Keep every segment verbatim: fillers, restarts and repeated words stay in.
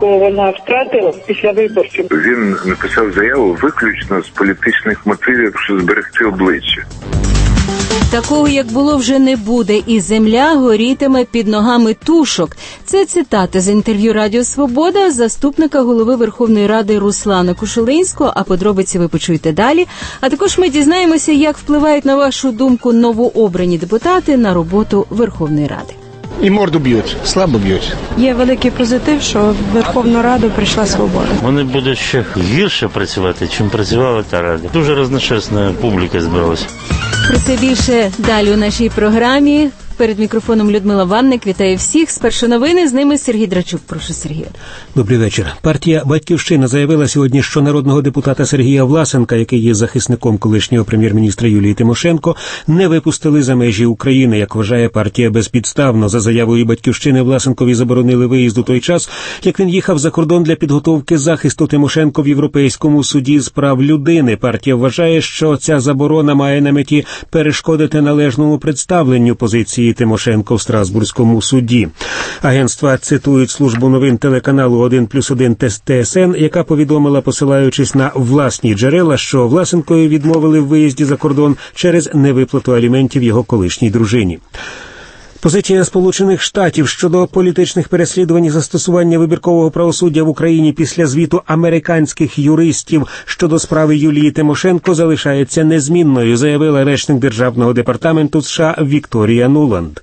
яку вона втратила після виборів. Він написав заяву виключно з політичних мотивів, щоб зберегти обличчя. Такого, як було, вже не буде, і земля горітиме під ногами тушок. Це цитата з інтерв'ю Радіо Свобода заступника голови Верховної Ради Руслана Кошулинського, а подробиці ви почуєте далі. А також ми дізнаємося, як впливають, на вашу думку, новообрані депутати на роботу Верховної Ради. І морду б'ють, слабо б'ють. Є великий позитив, що в Верховну Раду прийшла свобода. Вони будуть ще гірше працювати, чим працювала та Рада. Дуже різношерстна публіка збиралася. Про це більше далі у нашій програмі. Перед мікрофоном Людмила Ванник. Вітаю всіх. Спершу новини, з ними Сергій Драчук. Прошу, Сергію. Добрий вечір. Партія «Батьківщина» заявила сьогодні, що народного депутата Сергія Власенка, який є захисником колишнього прем'єр-міністра Юлії Тимошенко, не випустили за межі України, як вважає партія безпідставно. За заявою «Батьківщини» Власенкові заборонили виїзд у той час, як він їхав за кордон для підготовки захисту Тимошенко в Європейському суді з прав людини. Партія вважає, що ця заборона має на меті перешкодити належному представленню позиції Тимошенко в Страсбурзькому суді. Агентства цитують службу новин телеканалу один плюс один Т С Н, яка повідомила, посилаючись на власні джерела, що Власенкові відмовили в виїзді за кордон через невиплату аліментів його колишній дружині. Позиція Сполучених Штатів щодо політичних переслідувань і застосування вибіркового правосуддя в Україні після звіту американських юристів щодо справи Юлії Тимошенко залишається незмінною, заявила речник Державного департаменту США Вікторія Нуланд.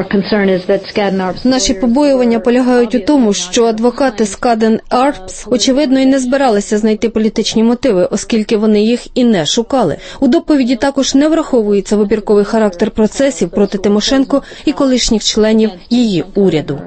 Наші побоювання полягають у тому, що адвокати Скаден Арпс, очевидно, і не збиралися знайти політичні мотиви, оскільки вони їх і не шукали. У доповіді також не враховується вибірковий характер процесів проти Тимошенко і колишніх членів її уряду.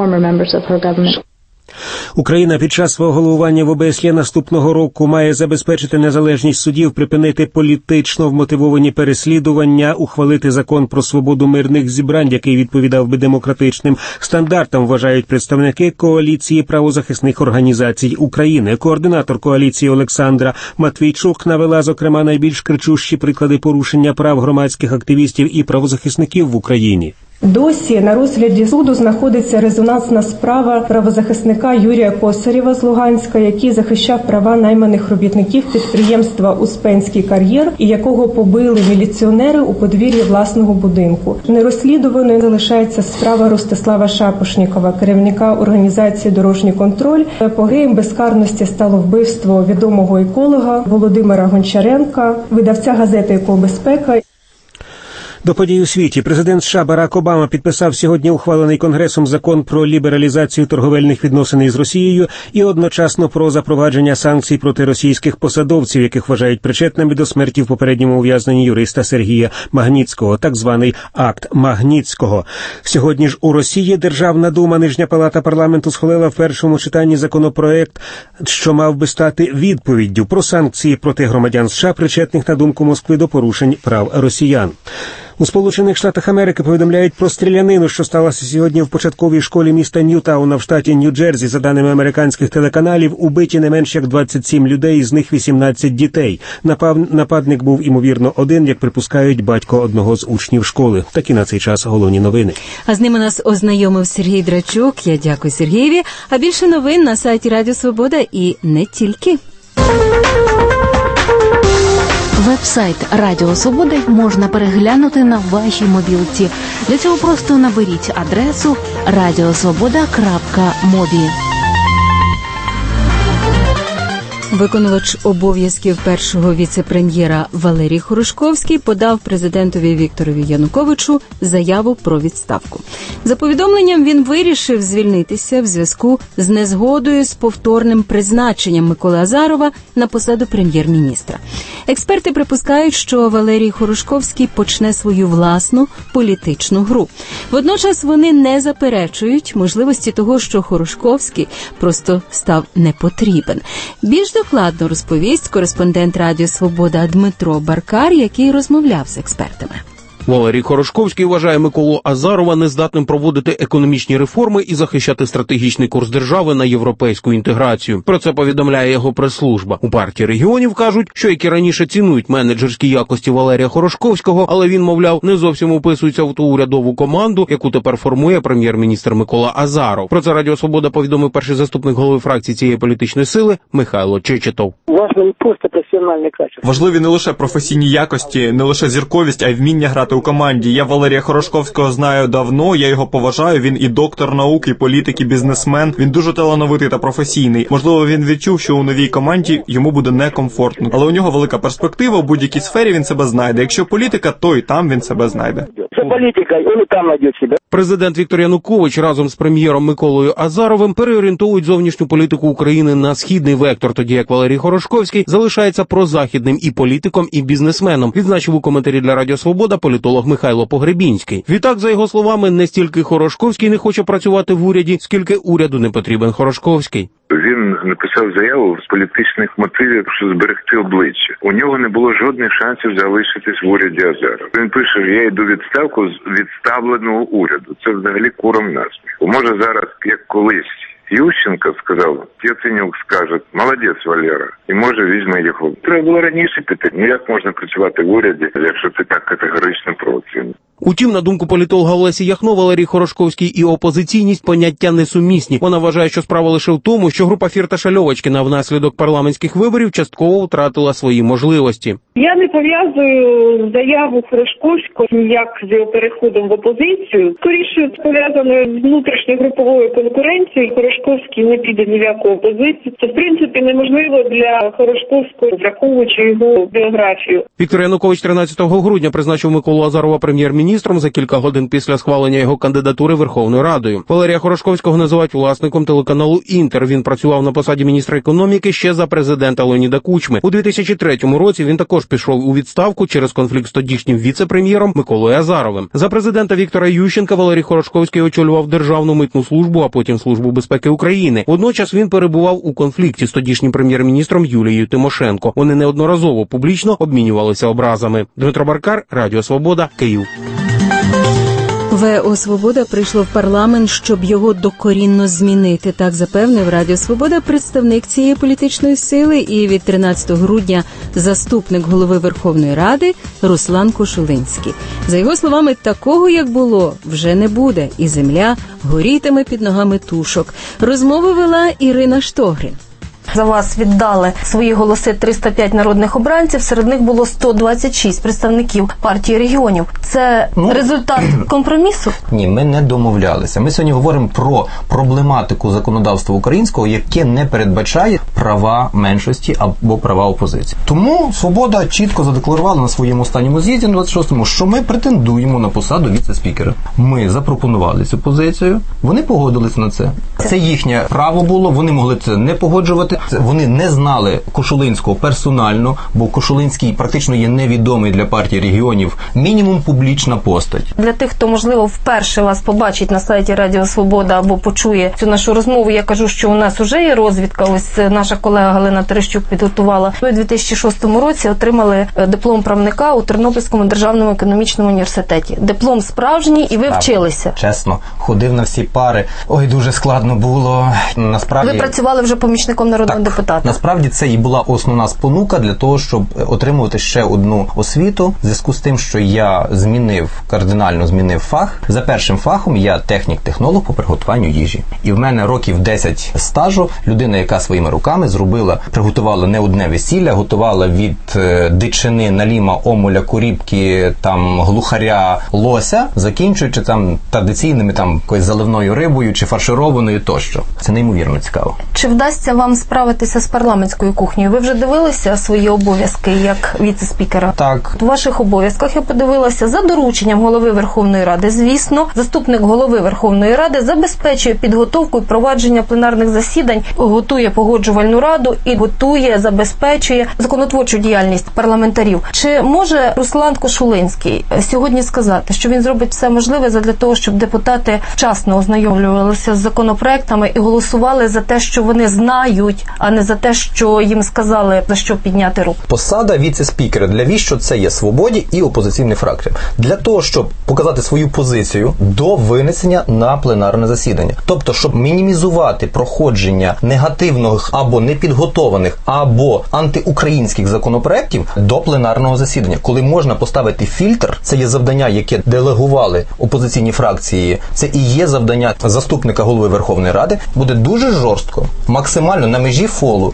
Україна під час свого головування в О Б С Є наступного року має забезпечити незалежність судів, припинити політично вмотивовані переслідування, ухвалити закон про свободу мирних зібрань, який відповідав би демократичним стандартам, вважають представники коаліції правозахисних організацій України. Координатор коаліції Олександра Матвійчук навела, зокрема, найбільш кричущі приклади порушення прав громадських активістів і правозахисників в Україні. Досі на розгляді суду знаходиться резонансна справа правозахисника Юрія Косарєва з Луганська, який захищав права найманих робітників підприємства «Успенський кар'єр» і якого побили міліціонери у подвір'ї власного будинку. Нерозслідуваною залишається справа Ростислава Шапошнікова, керівника організації «Дорожній контроль». Апогеєм безкарності стало вбивство відомого еколога Володимира Гончаренка, видавця газети «Екобезпека». До подій у світі. Президент США Барак Обама підписав сьогодні ухвалений Конгресом закон про лібералізацію торговельних відносин із Росією і одночасно про запровадження санкцій проти російських посадовців, яких вважають причетними до смерті в попередньому ув'язненні юриста Сергія Магнітського, так званий акт Магнітського. Сьогодні ж у Росії Державна дума, нижня палата парламенту, схвалила в першому читанні законопроект, що мав би стати відповіддю про санкції проти громадян США, причетних, на думку Москви, до порушень прав росіян. У Сполучених Штатах Америки повідомляють про стрілянину, що сталося сьогодні в початковій школі міста Ньютауна в штаті Нью-Джерсі. За даними американських телеканалів, убиті не менш як двадцять сім людей, з них вісімнадцять дітей. Напав... Нападник був, імовірно, один, як припускають, батько одного з учнів школи. Такі на цей час головні новини. А з ними нас ознайомив Сергій Драчук. Я дякую Сергієві. А більше новин на сайті Радіо Свобода і не тільки. Веб-сайт Радіо Свобода можна переглянути на вашій мобілці. Для цього просто наберіть адресу радіосвобода крапка мобі. Виконувач обов'язків першого віце-прем'єра Валерій Хорошковський подав президентові Вікторові Януковичу заяву про відставку. За повідомленням, він вирішив звільнитися в зв'язку з незгодою з повторним призначенням Миколи Азарова на посаду прем'єр-міністра. Експерти припускають, що Валерій Хорошковський почне свою власну політичну гру. Водночас вони не заперечують можливості того, що Хорошковський просто став непотрібен. Більш докладно розповість кореспондент Радіо Свобода Дмитро Баркар, який розмовляв з експертами. Валерій Хорошковський вважає Миколу Азарова нездатним проводити економічні реформи і захищати стратегічний курс держави на європейську інтеграцію. Про це повідомляє його прес-служба. У партії регіонів кажуть, що як і раніше цінують менеджерські якості Валерія Хорошковського, але він, мовляв, не зовсім уписується в ту урядову команду, яку тепер формує прем'єр-міністр Микола Азаров. Про це Радіо Свобода повідомив перший заступник голови фракції цієї політичної сили Михайло Чечетов. Важливо просто професіональні качества. Важливі не лише професійні якості, не лише зірковість, а й вміння грати у команді. Я Валерія Хорошковського знаю давно, я його поважаю, він і доктор наук, і політик, і бізнесмен. Він дуже талановитий та професійний. Можливо, він відчув, що у новій команді йому буде некомфортно. Але у нього велика перспектива, у будь-якій сфері він себе знайде. Якщо політика, то і там він себе знайде. Це політика, він і там знайде себе. Президент Віктор Янукович разом з прем'єром Миколою Азаровим переорієнтують зовнішню політику України на східний вектор, тоді як Валерій Хорошковський залишається прозахідним і політиком, і бізнесменом, відзначив у коментарі для Радіо Свобода політолог Михайло Погребінський. Відтак, за його словами, не стільки Хорошковський не хоче працювати в уряді, скільки уряду не потрібен Хорошковський. Він написав заяву з політичних мотивів, що зберегти обличчя. У нього не було жодних шансів залишитись в уряді Азарова. Він пише, що я йду відставку з відставленого уряду. Це взагалі куром насміх. Може зараз, як колись Ющенко сказав, Яценюк скаже, молодець, Валера, і може візьме його. Треба було раніше піти. Ну як можна працювати в уряді, якщо ти так категорично проти? Утім, на думку політолога Олесі Яхно, Валерій Хорошковський і опозиційність поняття несумісні. Вона вважає, що справа лише в тому, що група Фірташа-Льовочкіна внаслідок парламентських виборів частково втратила свої можливості. Я не пов'язую заяву Хорошковського ніяк з його переходом в опозицію. Скоріше пов'язано з внутрішньогруповою конкуренцією. Хорошковський не піде ні в яку опозицію. Це, в принципі, неможливо для Хорошковського, враховуючи його біографію. Віктор Янукович тринадцятого грудня призначив Миколу Азарова прем'єр-міністром за кілька годин після схвалення його кандидатури Верховною Радою. Валерія Хорошковського називають власником телеканалу «Інтер». Він працював на посаді міністра економіки ще за президента Леоніда Кучми. У дві тисячі третьому році він також пішов у відставку через конфлікт з тодішнім віце-прем'єром Миколою Азаровим. За президента Віктора Ющенка Валерій Хорошковський очолював Державну митну службу, а потім Службу безпеки України. Водночас він перебував у конфлікті з тодішнім прем'єр-міністром Юлією Тимошенко. Вони неодноразово публічно обмінювалися образами. Дмитро Баркар, Радіо Свобода, Київ. ВО «Свобода» прийшло в парламент, щоб його докорінно змінити. Так запевнив Радіо Свобода представник цієї політичної сили і від тринадцятого грудня заступник голови Верховної Ради Руслан Кошулинський. За його словами, такого, як було, вже не буде, і земля горітиме під ногами тушок. Розмову вела Ірина Штогрин. За вас віддали свої голоси триста п'ять народних обранців, серед них було сто двадцять шість представників партії регіонів. Це ну, результат компромісу? Ні, ми не домовлялися. Ми сьогодні говоримо про проблематику законодавства українського, яке не передбачає права меншості або права опозиції. Тому «Свобода» чітко задекларувала на своєму останньому з'їзді на двадцять шостому, що ми претендуємо на посаду віце-спікера. Ми запропонували цю позицію, вони погодилися на це. Це їхнє право було, вони могли це не погоджувати. Вони не знали Кошулинського персонально, бо Кошулинський практично є невідомий для партії регіонів, мінімум публічна постать. Для тих, хто, можливо, вперше вас побачить на сайті Радіо Свобода або почує цю нашу розмову, я кажу, що у нас вже є розвідка. Ось наша колега Галина Терещук підготувала. Ми у дві тисячі шостому році отримали диплом правника у Тернопільському державному економічному університеті. Диплом справжній, і ви Справді. вчилися. Чесно, ходив на всі пари. Ой, дуже складно було. Насправді... Ви працювали вже помічником народного Так, депутата. Насправді це і була основна спонука для того, щоб отримувати ще одну освіту. В зв'язку з тим, що я змінив, кардинально змінив фах. За першим фахом я технік-технолог по приготуванню їжі. І в мене років десять стажу. Людина, яка своїми руками зробила, приготувала не одне весілля, готувала від е, дичини, наліма, омуля, куріпки, там, глухаря, лося, закінчуючи там традиційними там якоюсь заливною рибою чи фаршированою тощо. Це неймовірно цікаво. Чи вдасться вам справитися з парламентською кухнею? Ви вже дивилися свої обов'язки як віце-спікера? Так. У ваших обов'язках я подивилася за дорученням голови Верховної Ради. Звісно, заступник голови Верховної Ради забезпечує підготовку і провадження пленарних засідань, готує погоджувальну Верховну Раду і готує, забезпечує законотворчу діяльність парламентарів. Чи може Руслан Кошулинський сьогодні сказати, що він зробить все можливе для того, щоб депутати вчасно ознайомлювалися з законопроектами і голосували за те, що вони знають, а не за те, що їм сказали, за що підняти руку? Посада віце-спікера для віщо це є свободі і опозиційним фракціям. Для того, щоб показати свою позицію до винесення на пленарне засідання. Тобто, щоб мінімізувати проходження негативних або непідготованих, або антиукраїнських законопроєктів до пленарного засідання. Коли можна поставити фільтр, це є завдання, яке делегували опозиційні фракції, це і є завдання заступника голови Верховної Ради, буде дуже жорстко, максимально на межі фолу.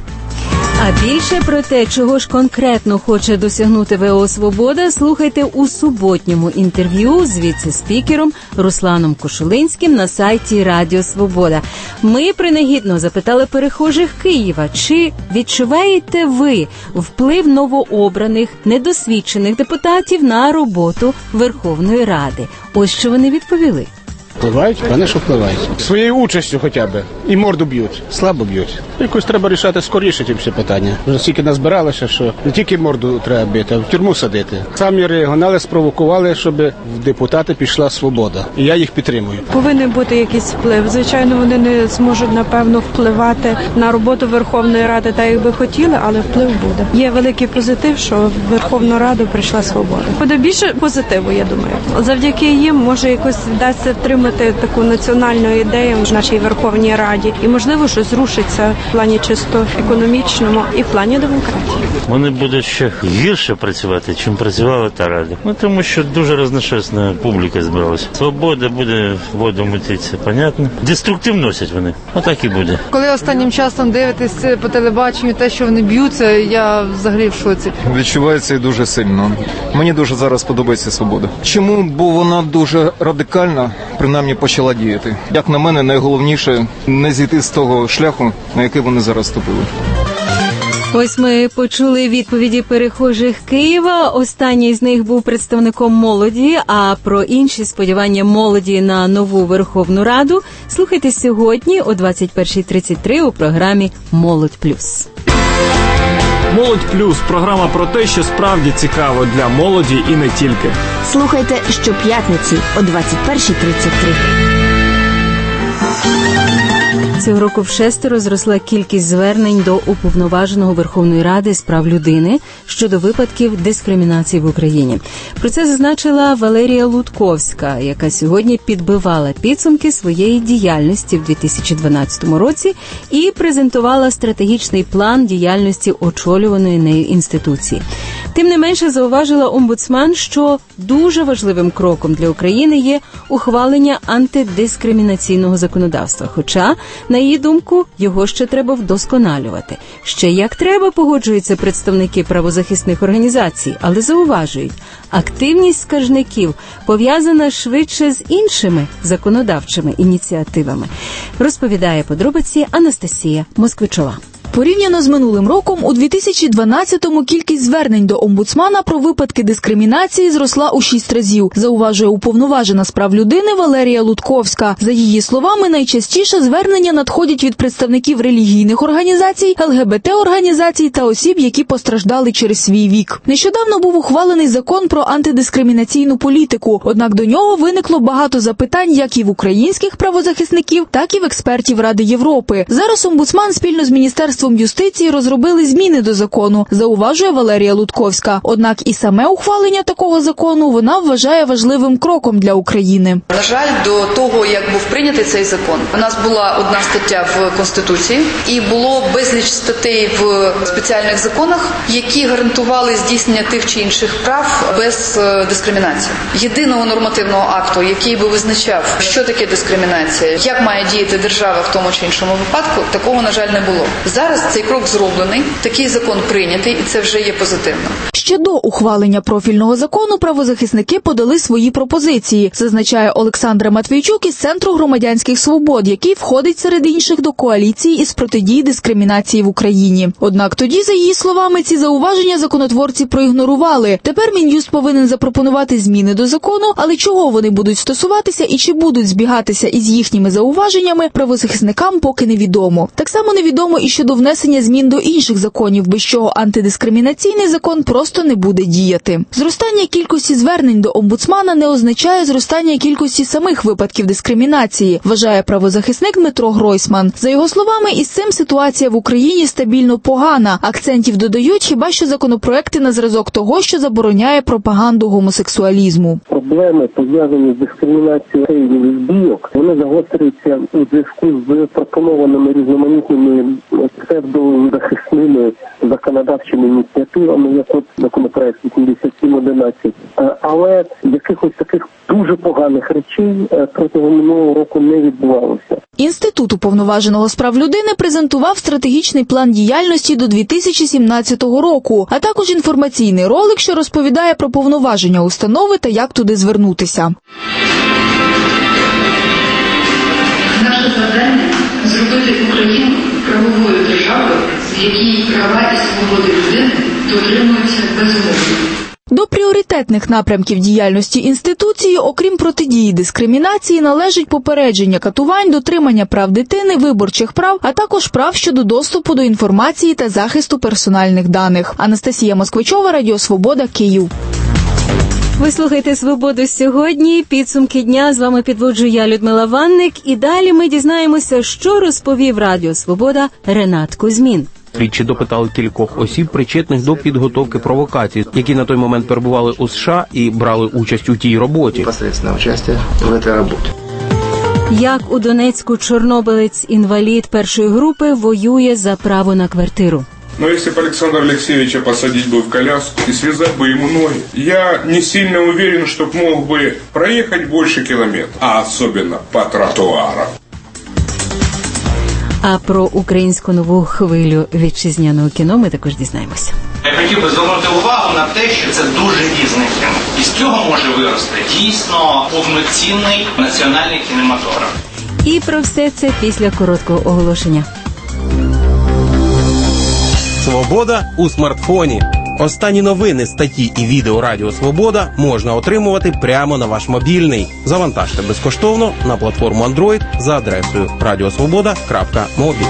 А більше про те, чого ж конкретно хоче досягнути ВО «Свобода», слухайте у суботньому інтерв'ю з віце-спікером Русланом Кошулинським на сайті Радіо Свобода. Ми принагідно запитали перехожих Києва, чи відчуваєте ви вплив новообраних, недосвідчених депутатів на роботу Верховної Ради? Ось що вони відповіли. Впливають? Певне, що впливають. Своєю участю хоча б. І морду б'ють. Слабо б'ють. Якось треба рішати скоріше ті всі питання. Вже стільки назбиралося, що не тільки морду треба бити, а в тюрму садити. Самі регіонали спровокували, щоб в депутати пішла свобода. І я їх підтримую. Повинен бути якийсь вплив. Звичайно, вони не зможуть, напевно, впливати на роботу Верховної Ради, так як би хотіли, але вплив буде. Є великий позитив, що в Верховну Раду прийшла свобода. Буде більше позитиву, я думаю. Завдяки їм, може, якось вдасться тримати таку національну ідею в нашій Верховній Раді. І, можливо, щось рушиться в плані чисто економічному і в плані демократії. Вони будуть ще гірше працювати, чим працювала та Рада. Ну, тому що дуже розношерстна публіка збиралася. Свобода буде воду мутитися, понятно. Деструктив носять вони. Отак і буде. Коли останнім часом дивитесь по телебаченню те, що вони б'ються, я взагалі в шоці. Відчувається і дуже сильно. Мені дуже зараз подобається свобода. Чому? Бо вона дуже радикальна, принаймні почала діяти. Як на мене, найголовніше не зійти з того шляху, на який вони зараз ступили. Ось ми почули відповіді перехожих Києва. Останній з них був представником молоді, а про інші сподівання молоді на нову Верховну Раду слухайте сьогодні о двадцять перша тридцять три у програмі «Молодь плюс». «Молодь плюс» – програма про те, що справді цікаво для молоді і не тільки. Слухайте щоп'ятниці о двадцять перша тридцять три. Цього року вшестеро зросла кількість звернень до Уповноваженого Верховної Ради з прав людини щодо випадків дискримінації в Україні. Про це зазначила Валерія Лутковська, яка сьогодні підбивала підсумки своєї діяльності в дві тисячі дванадцятому році і презентувала стратегічний план діяльності очолюваної нею інституції. Тим не менше, зауважила омбудсман, що дуже важливим кроком для України є ухвалення антидискримінаційного законодавства, хоча, на її думку, його ще треба вдосконалювати. Ще як треба, погоджуються представники правозахисних організацій, але зауважують, активність скаржників пов'язана швидше з іншими законодавчими ініціативами. Розповідає подробиці Анастасія Москвичова. Порівняно з минулим роком, у дві тисячі дванадцятому кількість звернень до омбудсмана про випадки дискримінації зросла у шість разів, зауважує уповноважена з прав людини Валерія Лутковська. За її словами, найчастіше звернення надходять від представників релігійних організацій, ел ге бе те-організацій та осіб, які постраждали через свій вік. Нещодавно був ухвалений закон про антидискримінаційну політику, однак до нього виникло багато запитань як і в українських правозахисників, так і в експертів Ради Європи. Зараз омбудсман спільно з Міністерством юстиції розробили зміни до закону, зауважує Валерія Лутковська. Однак і саме ухвалення такого закону вона вважає важливим кроком для України. На жаль, до того, як був прийнятий цей закон, у нас була одна стаття в Конституції і було безліч статей в спеціальних законах, які гарантували здійснення тих чи інших прав без дискримінації. Єдиного нормативного акту, який би визначав, що таке дискримінація, як має діяти держава в тому чи іншому випадку, такого, на жаль, не було. Зараз цей крок зроблений, такий закон прийнятий, і це вже є позитивно. Ще до ухвалення профільного закону правозахисники подали свої пропозиції, зазначає Олександра Матвійчук із Центру громадянських свобод, який входить серед інших до коаліції із протидії дискримінації в Україні. Однак тоді, за її словами, ці зауваження законотворці проігнорували. Тепер Мін'юст повинен запропонувати зміни до закону, але чого вони будуть стосуватися і чи будуть збігатися із їхніми зауваженнями, правозахисникам поки невідомо. Так само невідомо і щодо щодо внесення змін до інших законів, без чого антидискримінаційний закон просто не буде діяти. Зростання кількості звернень до омбудсмана не означає зростання кількості самих випадків дискримінації, вважає правозахисник Дмитро Гройсман. За його словами, із цим ситуація в Україні стабільно погана. Акцентів додають хіба що законопроекти на зразок того, що забороняє пропаганду гомосексуалізму. Проблеми, пов'язані з дискримінацією лесбійок, вони загострюються у зв'язку з пропонованими різноманітними псевдозахисними законодавчими ініціативами, як от законопроект вісімдесят сім одинадцять. Але якихось таких дуже поганих речей протягом минулого року не відбувалося. Інститут уповноваженого з прав людини презентував стратегічний план діяльності до дві тисячі сімнадцятого року, а також інформаційний ролик, що розповідає про повноваження установи та як туди звернутися. Наше завдання – зробити Україну правовою державою, в якій права і свободи людини дотримуються безумовно. До пріоритетних напрямків діяльності інституції, окрім протидії дискримінації, належить попередження катувань, дотримання прав дитини, виборчих прав, а також прав щодо доступу до інформації та захисту персональних даних. Анастасія Москвичова, Радіо Свобода, Київ. Ви слухаєте «Свободу» сьогодні. Підсумки дня з вами підводжу я, Людмила Ванник. І далі ми дізнаємося, що розповів Радіо Свобода Ренат Кузьмін. Слідчі допитали кількох осіб, причетних до підготовки провокацій, які на той момент перебували у США і брали участь у тій роботі. Непосредственно участь в цій роботі. Як у Донецьку чорнобилець-інвалід першої групи воює за право на квартиру. Но если бы Александра Алексеевича посадить бы в коляску и связать бы ему ноги, я не сильно уверен, что мог бы проехать больше километров, а особенно по тротуарам. А про українську нову хвилю вітчизняного кіно ми також дізнаємося. Я хотів би звернути увагу на те, що це дуже різне кіно. І з цього може вирости дійсно повноцінний національний кінематограф. І про все це після короткого оголошення. Свобода у смартфоні. Останні новини, статті і відео Радіо Свобода можна отримувати прямо на ваш мобільний. Завантажте безкоштовно на платформу Android за адресою радіосвобода крапка мобі.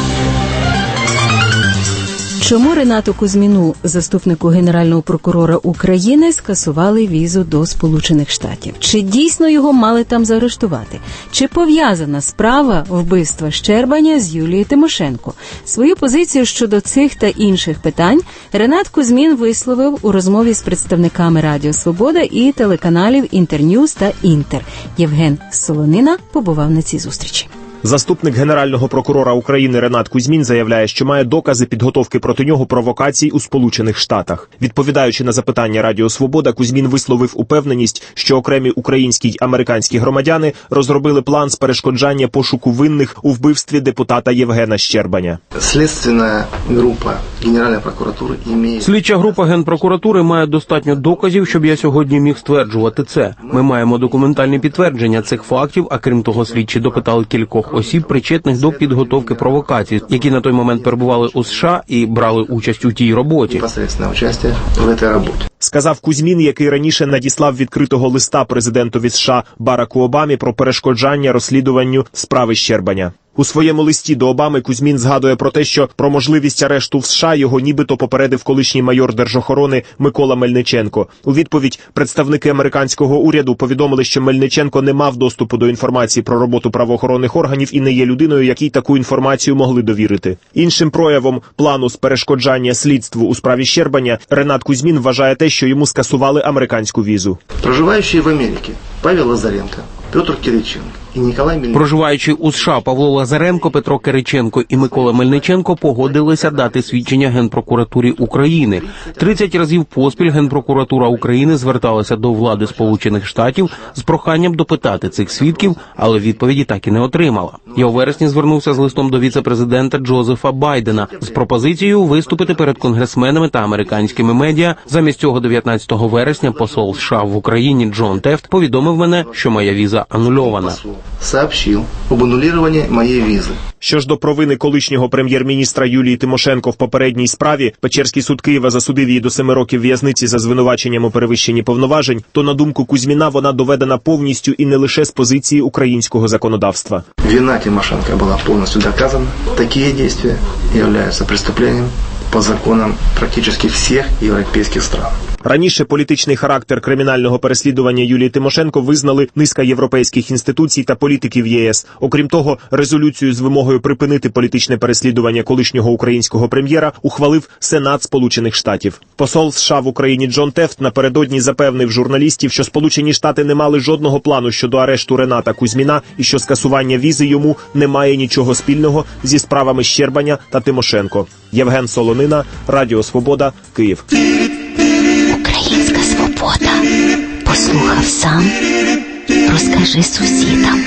Чому Ренату Кузьміну, заступнику Генерального прокурора України, скасували візу до Сполучених Штатів? Чи дійсно його мали там заарештувати? Чи пов'язана справа вбивства Щербаня з Юлією Тимошенко? Свою позицію щодо цих та інших питань Ренат Кузьмін висловив у розмові з представниками Радіо Свобода і телеканалів Інтерньюз та Інтер. Євген Солонина побував на цій зустрічі. Заступник Генерального прокурора України Ренат Кузьмін заявляє, що має докази підготовки проти нього провокацій у Сполучених Штатах. Відповідаючи на запитання Радіо Свобода, Кузьмін висловив упевненість, що окремі українські й американські громадяни розробили план з перешкоджання пошуку винних у вбивстві депутата Євгена Щербаня. Слідча група Генеральної прокуратури має... Слідча група Генпрокуратури має достатньо доказів, щоб я сьогодні міг стверджувати це. Ми маємо документальні підтвердження цих фактів, а крім того, слідчі допитали кількох осіб, причетних до підготовки провокацій, які на той момент перебували у США і брали участь у тій роботі. Непосредственно участь в цій роботі. Сказав Кузьмін, який раніше надіслав відкритого листа президентові США Бараку Обамі про перешкоджання розслідуванню справи Щербаня. У своєму листі до Обами Кузьмін згадує про те, що про можливість арешту в США його нібито попередив колишній майор держохорони Микола Мельниченко. У відповідь представники американського уряду повідомили, що Мельниченко не мав доступу до інформації про роботу правоохоронних органів і не є людиною, якій таку інформацію могли довірити. Іншим проявом плану з перешкоджання слідству у справі Щербаня Ренат Кузьмін вважає те, що йому скасували американську візу. Проживаючи в Америці Павел Лазаренко, Петр Кириченко і Ніколай Мельниченко. Проживаючи у США, Павло Лазаренко, Петро Кириченко і Микола Мельниченко погодилися дати свідчення Генпрокуратурі України. тридцять разів поспіль Генпрокуратура України зверталася до влади Сполучених Штатів з проханням допитати цих свідків, але відповіді так і не отримала. Я у вересні звернувся з листом до віце-президента Джозефа Байдена з пропозицією виступити перед конгресменами та американськими медіа. Замість цього дев'ятнадцятого вересня посол США в Україні Джон Тефт повідомив мене, що моя віза анульована. сообщил об аннулировании моей визы. Що ж до провини колишнього прем'єр-міністра Юлії Тимошенко в попередній справі, Печерський суд Києва засудив її до семи років в'язниці за звинуваченням у перевищенні повноважень, то, на думку Кузьміна, вона доведена повністю і не лише з позиції українського законодавства. Вина Тимошенко была полностью доказана. Такие действия являются преступлением по законам практически всех европейских стран. Раніше політичний характер кримінального переслідування Юлії Тимошенко визнали низка європейських інституцій та політиків ЄС. Окрім того, резолюцію з вимогою припинити політичне переслідування колишнього українського прем'єра ухвалив Сенат Сполучених Штатів. Посол США в Україні Джон Тефт напередодні запевнив журналістів, що Сполучені Штати не мали жодного плану щодо арешту Рената Кузьміна і що скасування візи йому не має нічого спільного зі справами Щербаня та Тимошенко. Євген Солонина, Радіо Свобода, Київ. Українська свобода. Послухав сам, розкажи сусідам.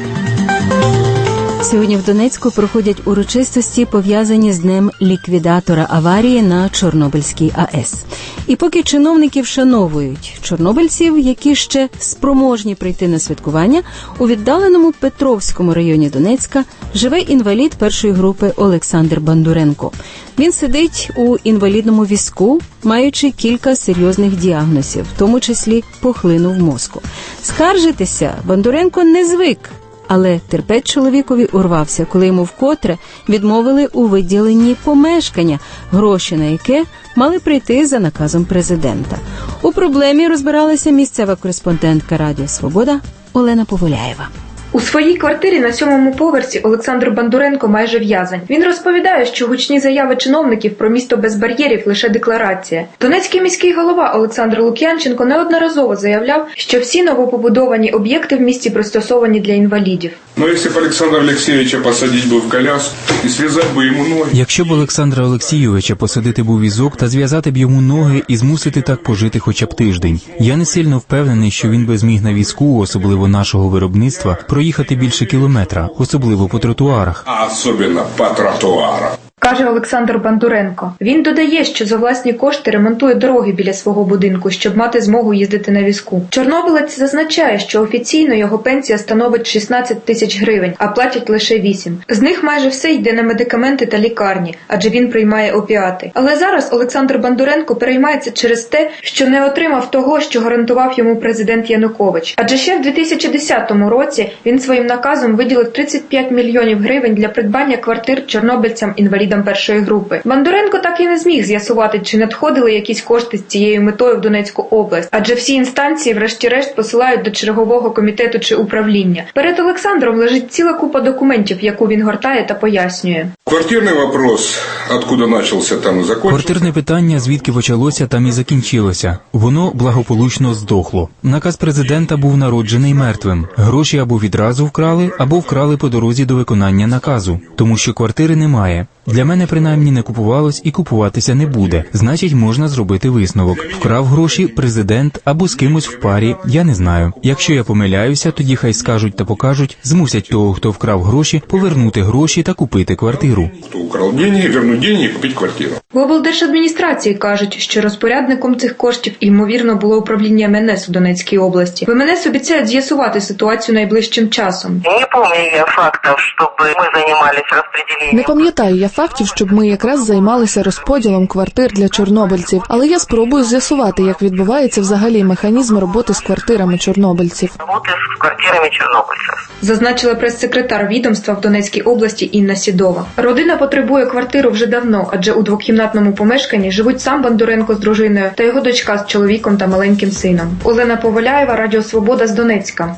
Сьогодні в Донецьку проходять урочистості, пов'язані з днем ліквідатора аварії на Чорнобильській АЕС. І поки чиновники вшановують чорнобильців, які ще спроможні прийти на святкування, у віддаленому Петровському районі Донецька живе інвалід першої групи Олександр Бандуренко. Він сидить у інвалідному візку, маючи кілька серйозних діагнозів, в тому числі пухлину в мозку. Скаржитися Бандуренко не звик. Але терпець чоловікові урвався, коли йому вкотре відмовили у виділенні помешкання, гроші на яке мали прийти за наказом президента. У проблемі розбиралася місцева кореспондентка Радіо Свобода Олена Поволяєва. У своїй квартирі на сьомому поверсі Олександр Бандуренко майже в'язень. Він розповідає, що гучні заяви чиновників про місто без бар'єрів – лише декларація. Донецький міський голова Олександр Лук'янченко неодноразово заявляв, що всі новопобудовані об'єкти в місті пристосовані для інвалідів. Ну, якщо б Олександра Олексійовича посадити був в коляску і зв'язати б йому ноги. Якщо б Олександра Олексійовича посадити був візок та зв'язати б йому ноги і змусити так пожити хоча б тиждень. Я не сильно впевнений, що він би зміг на візку, особливо нашого виробництва, проїхати більше кілометра, особливо по тротуарах. А особливо по тротуарах. Каже Олександр Бандуренко. Він додає, що за власні кошти ремонтує дороги біля свого будинку, щоб мати змогу їздити на візку. Чорнобилець зазначає, що офіційно його пенсія становить шістнадцять тисяч гривень, а платять лише вісім. З них майже все йде на медикаменти та лікарні, адже він приймає опіати. Але зараз Олександр Бандуренко переймається через те, що не отримав того, що гарантував йому президент Янукович. Адже ще в дві тисячі десятому році він своїм наказом виділив тридцять п'ять мільйонів гривень для придбання квартир чорнобильцям-інвалідам першої групи. Бандуренко так і не зміг з'ясувати, чи надходили якісь кошти з цією метою в Донецьку область, адже всі інстанції врешті-решт посилають до чергового комітету чи управління. Перед Олександром лежить ціла купа документів, яку він гортає та пояснює. Квартирний вопрос, откуда почався, там і закінчився. Квартирне питання, звідки почалося, там і закінчилося. Воно благополучно здохло. Наказ президента був народжений мертвим. Гроші або відразу вкрали, або вкрали по дорозі до виконання наказу, тому що квартири немає. Для мене принаймні не купувалось і купуватися не буде. Значить, можна зробити висновок. Вкрав гроші президент або з кимось в парі, я не знаю. Якщо я помиляюся, тоді хай скажуть та покажуть, змусять того, хто вкрав гроші, повернути гроші та купити квартиру. Хто вкрав гроші, вернуть гроші і купити квартиру. В облдержадміністрації кажуть, що розпорядником цих коштів, ймовірно, було управління ем ен ес у Донецькій області. В ем ен ес обіцяють з'ясувати ситуацію найближчим часом. Не пам'ятаю я фактів, щоб ми займалися розподіленням. Не пам'ятаю я фактів, щоб ми якраз займалися розподілом квартир для чорнобильців, але я спробую з'ясувати, як відбувається взагалі механізм роботи з квартирами чорнобильців. Роботи з квартирами чорнобильців. Зазначила прес-секретар відомства в Донецькій області Інна Сідова. Родина потребує квартиру вже давно, адже у двокімнатному помешканні живуть сам Бандуренко з дружиною та його дочка з чоловіком та маленьким сином. Олена Поволяєва, Радіо Свобода з Донецька.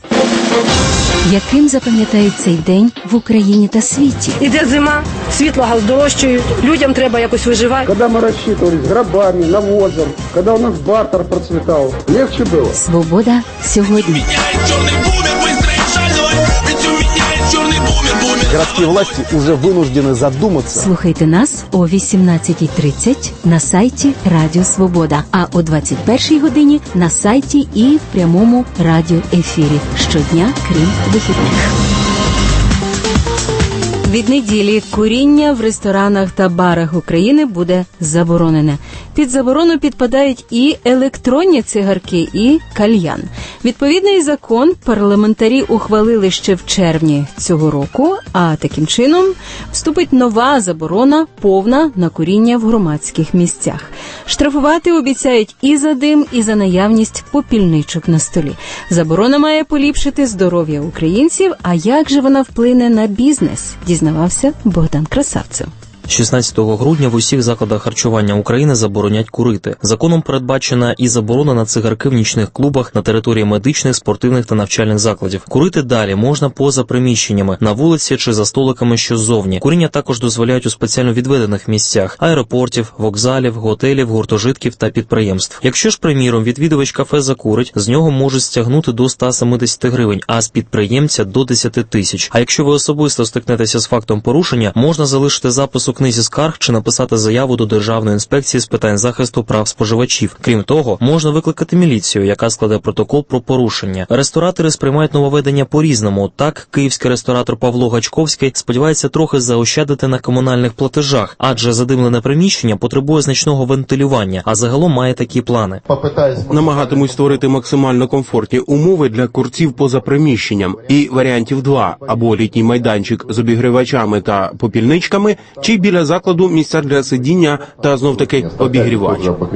Яким запам'ятають цей день в Україні та світі? Іде зима, світло газ дорожчають, людям треба якось виживати. Коли ми розчитувалися грабами, навозом, коли у нас бартер процвітав, легше було. Свобода сьогодні. Городские власти уже вынуждены задуматься. Слухайте нас о вісімнадцятій тридцять на сайті Радіо Свобода, а о двадцять першій годині на сайті і в прямому радіоефірі. Щодня, крім вихідних. Від неділі куріння в ресторанах та барах України буде заборонене. Під заборону підпадають і електронні цигарки, і кальян. Відповідний закон парламентарі ухвалили ще в червні цього року, а таким чином вступить нова заборона, повна на куріння в громадських місцях. Штрафувати обіцяють і за дим, і за наявність попільничок на столі. Заборона має поліпшити здоров'я українців, а як же вона вплине на бізнес, дізнавався Богдан Красавцев. шістнадцятого грудня в усіх закладах харчування України заборонять курити. Законом передбачена і заборона на цигарки в нічних клубах на території медичних, спортивних та навчальних закладів. Курити далі можна поза приміщеннями, на вулиці чи за столиками, що ззовні. Куріння також дозволяють у спеціально відведених місцях – аеропортів, вокзалів, готелів, гуртожитків та підприємств. Якщо ж, приміром, відвідувач кафе закурить, з нього можуть стягнути до ста сімдесят гривень, а з підприємця – до десять тисяч. А якщо ви особисто стикнетеся з фактом порушення, можна залишити запис у книзі скарг чи написати заяву до Державної інспекції з питань захисту прав споживачів. Крім того, можна викликати міліцію, яка складе протокол про порушення. Ресторатори сприймають нововведення по-різному. Так, київський ресторатор Павло Гачковський сподівається трохи заощадити на комунальних платежах, адже задимлене приміщення потребує значного вентилювання, а загалом має такі плани. Намагатимуть створити максимально комфортні умови для курців поза приміщенням. І варіантів два – або літній майданчик з обігрівачами та попільничками, чи біля закладу місця для сидіння та знов-таки обігрівач.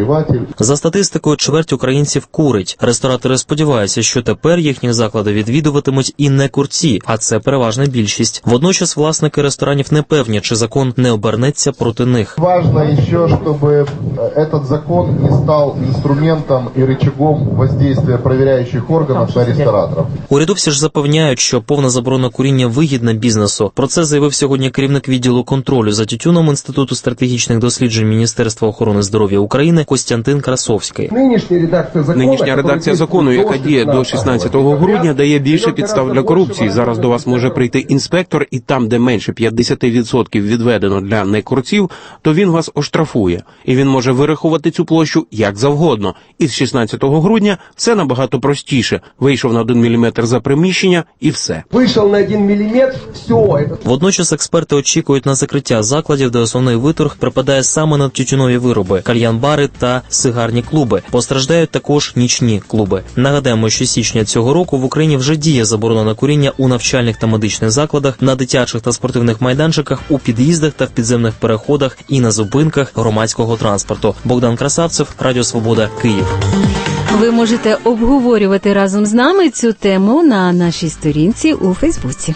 За статистикою, чверть українців курить. Ресторатори сподіваються, що тепер їхні заклади відвідуватимуть і не курці, а це переважна більшість. Водночас власники ресторанів не певні, чи закон не обернеться проти них. Важно ще, щоб цей закон не став інструментом і рычагом воздействия перевіряючих органів на рестораторів. Урядовці ж запевняють, що повна заборона куріння вигідна бізнесу. Про це заявив сьогодні керівник відділу контролю за тютюном Інституту стратегічних досліджень Міністерства охорони здоров'я України Костянтин Красовський. Нинішня редакція закону, яка діє до шістнадцятого грудня, дає більше підстав для корупції. Зараз до вас може прийти інспектор, і там, де менше п'ятдесят відсотків відведено для некурців, то він вас оштрафує. І він може вирахувати цю площу як завгодно. І з шістнадцятого грудня все набагато простіше. Вийшов на один міліметр за приміщення і все. Вийшов на один міліметр, все. Водночас експерти очікують на закриття закладів, де основний виторг припадає саме на тютюнові вироби, кальян-бари та сигарні клуби. Постраждають також нічні клуби. Нагадаємо, що з січня цього року в Україні вже діє заборона на куріння у навчальних та медичних закладах, на дитячих та спортивних майданчиках, у під'їздах та в підземних переходах і на зупинках громадського транспорту. Богдан Красавцев, Радіо Свобода, Київ. Ви можете обговорювати разом з нами цю тему на нашій сторінці у Фейсбуці.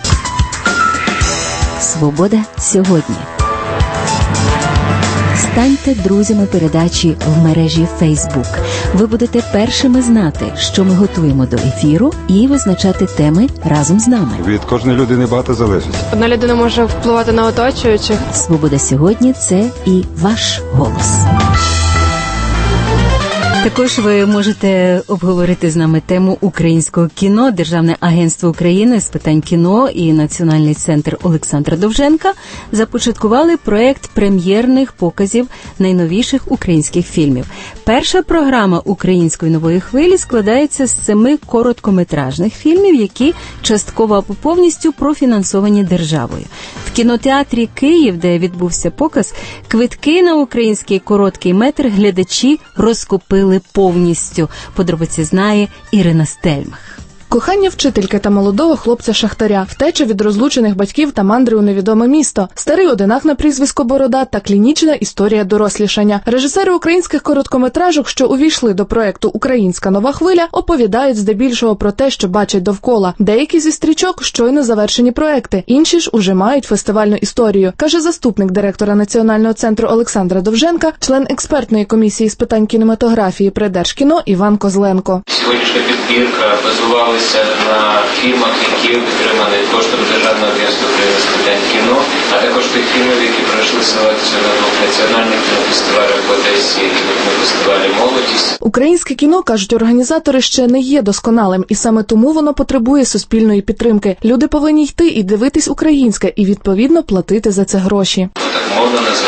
Свобода сьогодні. Станьте друзями передачі в мережі Facebook. Ви будете першими знати, що ми готуємо до ефіру, і визначати теми разом з нами. Від кожної людини багато залежить. Одна людина може впливати на оточуючих. Свобода сьогодні – це і ваш голос. Також ви можете обговорити з нами тему українського кіно. Державне агентство України з питань кіно і Національний центр Олександра Довженка започаткували проєкт прем'єрних показів найновіших українських фільмів. Перша програма української нової хвилі складається з семи короткометражних фільмів, які частково або повністю профінансовані державою. В кінотеатрі «Київ», де відбувся показ, квитки на український короткий метр глядачі розкупили повністю. Подробиці знає Ірина Стельмах. Кохання вчительки та молодого хлопця-шахтаря, втеча від розлучених батьків та мандри у невідоме місто, старий одинак на прізвисько Борода та клінічна історія дорослішання. Режисери українських короткометражок, що увійшли до проекту «Українська нова хвиля», оповідають здебільшого про те, що бачать довкола. Деякі зі стрічок – щойно завершені проекти, інші ж уже мають фестивальну історію, каже заступник директора Національного центру Олександра Довженка, член експертної комісії з питань кінематографії при Держкіно Іван Козленко. Сьогоднішня підбірка базувалася на фільмах, які підтримані коштом Державного агентства України з питань кіно, а також тих фільмів, які пройшли селекцію на двох національних кінофестивалях в Одесі і на фестивалі «Молодість». Українське кіно, кажуть організатори, ще не є досконалим, і саме тому воно потребує суспільної підтримки. Люди повинні йти і дивитись українське, і відповідно платити за це гроші. Ми так мовно називаємо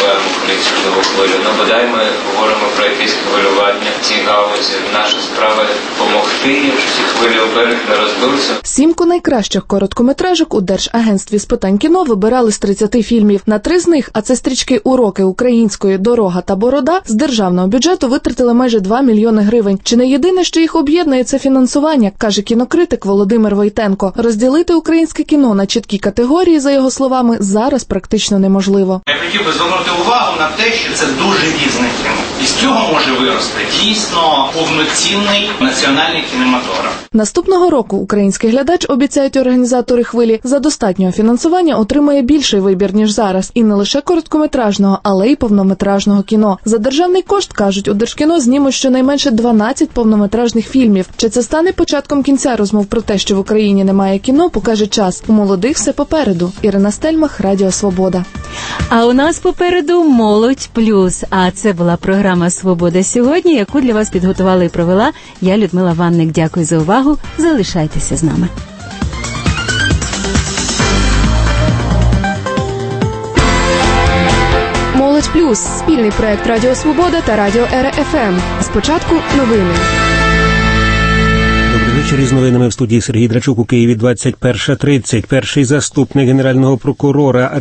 цю нову хвилю. Ну, бодай ми говоримо про якесь хвилювання в цій галузі. Наша справа допомогти, щоб ці хвилі у берег не розбилися. Сімку найкращих короткометражок у Держагентстві з питань кіно вибирали з тридцяти фільмів. На три з них, а це стрічки «Уроки української», «Дорога» та «Борода», з державного бюджету витратили майже два мільйони гривень. Чи не єдине, що їх об'єднує, це фінансування, каже кінокритик Володимир Войтенко. Розділити українське кіно на чіткі категорії, за його словами, зараз практично неможливо. Я хотів би звернути увагу на те, що це дуже різне кіно. І з цього може вирости дійсно повноцінний національний кінематограф. Наступного року український глядач, обіцяють організатори «Хвилі», за достатнього фінансування отримає більший вибір, ніж зараз. І не лише короткометражного, але й повнометражного кіно. За державний кошт, кажуть, у Держкіно знімуть щонайменше дванадцять повнометражних фільмів. Чи це стане початком кінця розмов про те, що в Україні немає кіно, покаже час. У молодих все попереду. Ірина Стельмах, Радіо Свобода. А у нас попереду «Молодь плюс». А це була програма «Свобода сьогодні», яку для вас підготувала і провела я, Людмила Ванник. Дякую за увагу. Залишайтеся з нами. «Молодь плюс» – спільний проект Радіо Свобода та Радіо ЕРЕ-ФМ. Спочатку новини. Добрий вечір. Із новинами в студії Сергій Драчук. У Києві двадцять перша тридцять. Перший заступник генерального прокурора